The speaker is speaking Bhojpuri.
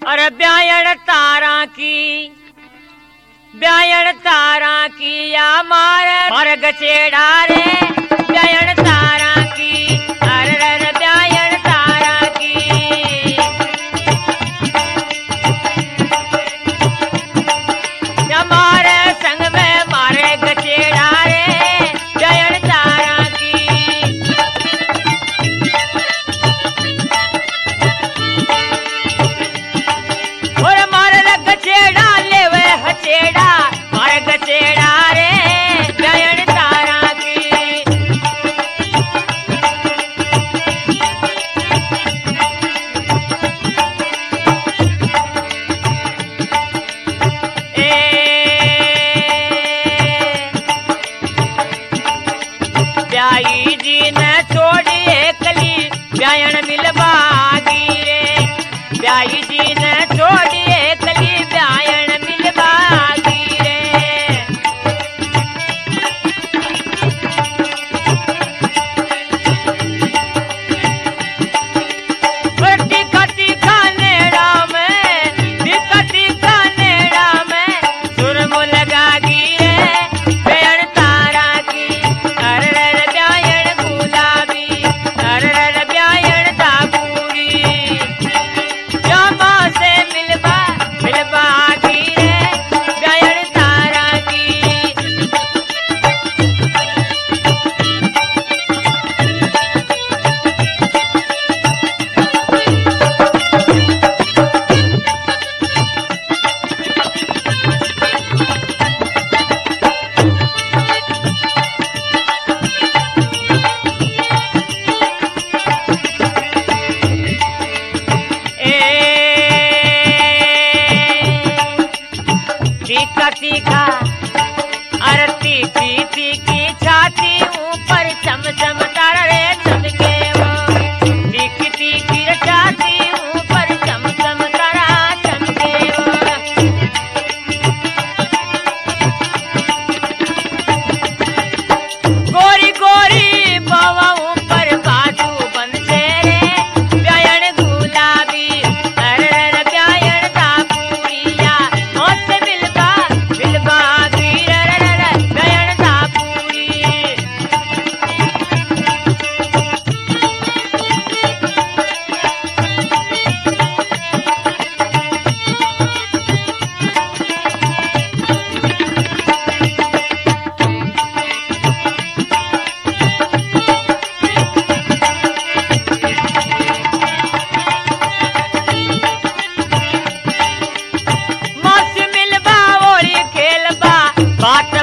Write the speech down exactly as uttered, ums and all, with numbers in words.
अरे ब्यायण तारा की ब्यायण तारा की या मार मार गचेड़ा रे ब्यायण तारा की अरे रे ब्यायण तारा की या मारे संग में मारे गचेड़ा रे ब्यायण तारा की और मारे गचेड़ा ले वे हचेड़ा मारे गचेड़ा रे ब्यायण तारा की ब्याई जी ने छोड़ी एकली ब्यायण मिलवागी रे ब्याई जी ने छोड़ी एकली ब्यायण मिलवागी रे टीका टीका नेड़ा में टीका टीका नेड़ा में सुरमो लगागी रे ब्यायण तारा की अरे ब्यायण गुलाबी अरे ब्यायण तापूरी जामा से मिलवा मिलवागी रे ब्यायण तारा की तीखा तीखा अरे तीखी तीखी छाती ऊपर चम चम तारा रे चमके वो तीखी तीखी छाती ऊपर चम चम तारा चमके वो गोरी गोरी बावा ऊपर बाजू बनते रे ब्यायण गुलाबी अरे ब्यायण तापूरिया मौत मिलवा मिलवा गिर ब्यायण तापूरी मौत मिलवा ओली खेलबा बात